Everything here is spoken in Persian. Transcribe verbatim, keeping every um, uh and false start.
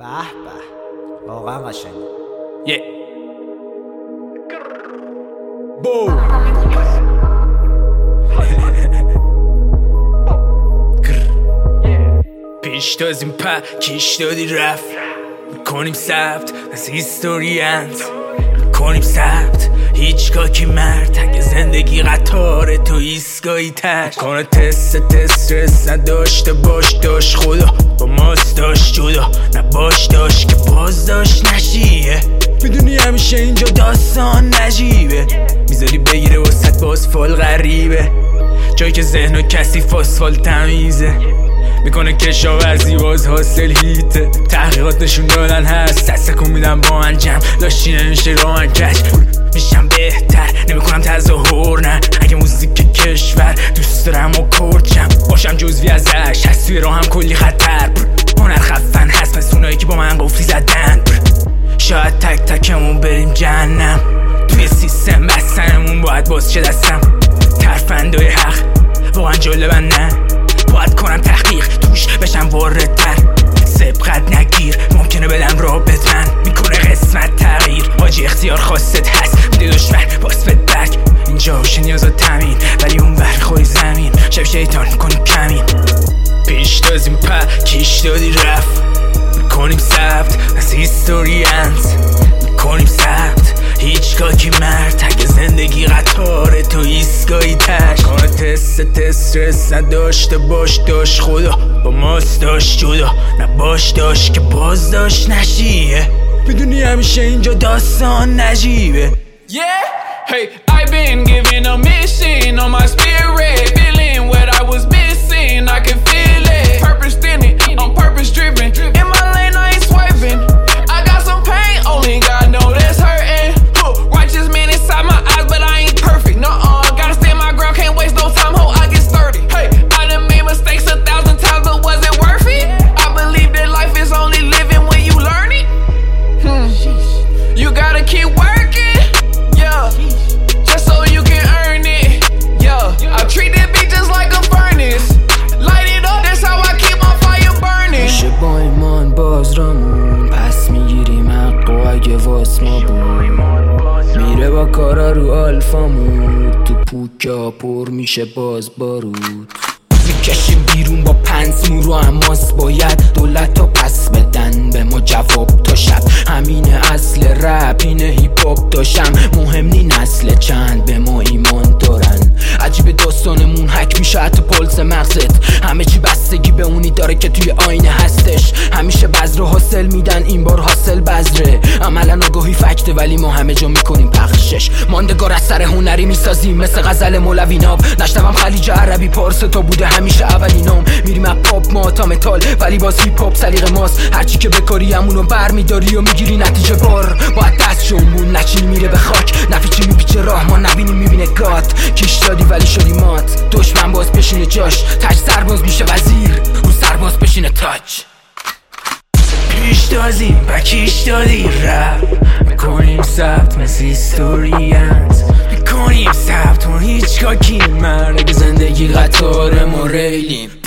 به به واقعا قشنگه. یه بو پیش دازیم پا کش دادی رفت میکنیم ثبت از هیستوریانت میکنیم ثبت هیچگاه کی مرد اگه زندگی قطاره تو ایستگاهی تش کنه تست تست رس نداشته باش داشت خدا با ماست داشت جدا نباش داشت که باز داشت نشیه میدونی همیشه اینجا داستان نجیبه میذاری بگیره وسط باز فال غریبه جایی که ذهن و کثیف آسفال تمیزه میکنه کشاورزی باز حاصل هیته تحقیقات نشون دادن هست دست کن میدم با من جمع داشتی نمیشه را من کش میشم بهتر نمیکنم تظاهر نه اگه موزیک کشور دوست دارم و کرچم باشم جزوی ازش هست توی راهم کلی خطر هنر خفن هست پس اونایی که با من قفلی زدن شاید تک تکمون بریم جهنم توی سیستم بستنمون باید باز چه دستم ترفندای حق واقعا جالبن نه باید کنم تحقیق توش بشم واردتر سبقت نگیر ممکنه بدم رابط من میکنه قسمت تغییر حاجی اختیار خواستت هست میده دشمن باز بد برگ اینجا هوش نیازا تمین ولی اون بر خوری زمین شب شیطان کنی کمین پیش دازیم پا کش دادی رفت میکنیم ثبت از هیستوریانت میکنیم ثبت هیچگاه کی مرد اگه زندگی قطاره تو ایستگاهی تش کنه تست تست رس نداشته باش داشت خدا با ماست داشت جدا نباش داشت که باز داشت نشیه میدونی همیشه اینجا داستان نجیبه. Yeah, hey, I've been given a mission on my spirit, feeling what I was missing, I can feel it, purpose in it, I'm purpose driven, in my lane I ain't swiping, I got some pain, only God know that's hurting, huh, righteous man inside my eyes, but I ain't perfect, nuh-uh, gotta stand my ground, can't waste no time, ho, I get sturdy, hey, I done made mistakes a thousand times, but was it worth it? I believe that life is only living when you learn it, hmm, you gotta keep working, yeah, just so you can earn it, yeah, I treat that bitch just like a furnace, light it up, that's how I keep my fire burning. میشه با ایمان باز رامون پس میگیریم حق و اگه واس ما بود میره با کارا رو آلفامون تو پوکا پر میشه باز بارود میکشیم بیرون با پنس مورو اماس باید دولت ها پس بدن به ما جواب تا شب همینه اصل رپ اینه هیپ هاپ داشم مهم نی نسل چند به ما ایمان دارن عجیب داستانمون حک میشه حتی پلس مغزت همه چی بستگی به اونی داره که توی آینه هستش همیشه بذر حاصل میدن این بار حاصل بذره عملا آگاهی فکته ولی ما همه جا میکنیم پخشش ماندگار از سر هنری میسازیم مثل غزل مولوی ناب نشنوم خلیج عربی پارس تا بوده همیشه اولینام میریم از پاپ ما تا متال ولی باز هیپ هاپ سلیقه ماست هرچی که بکاری همونو برمیداری و میگیری نتیجه بار باید دست شمون نچینی میره به خاک نفیچی میپیچه راه ما نبینیم میبینه گات کش دادی ولی شدی مات دشمن باز بشینه جاش تاج سرباز میشه وزیر اون سرباز بشینه تاج پیش دازیم بکیش دادی رفت میکنیم ثبت مثل هیستوریانت میکنیم ثبت اون هیچگاه کی مرد اگه زندگی قطار ما ریلیم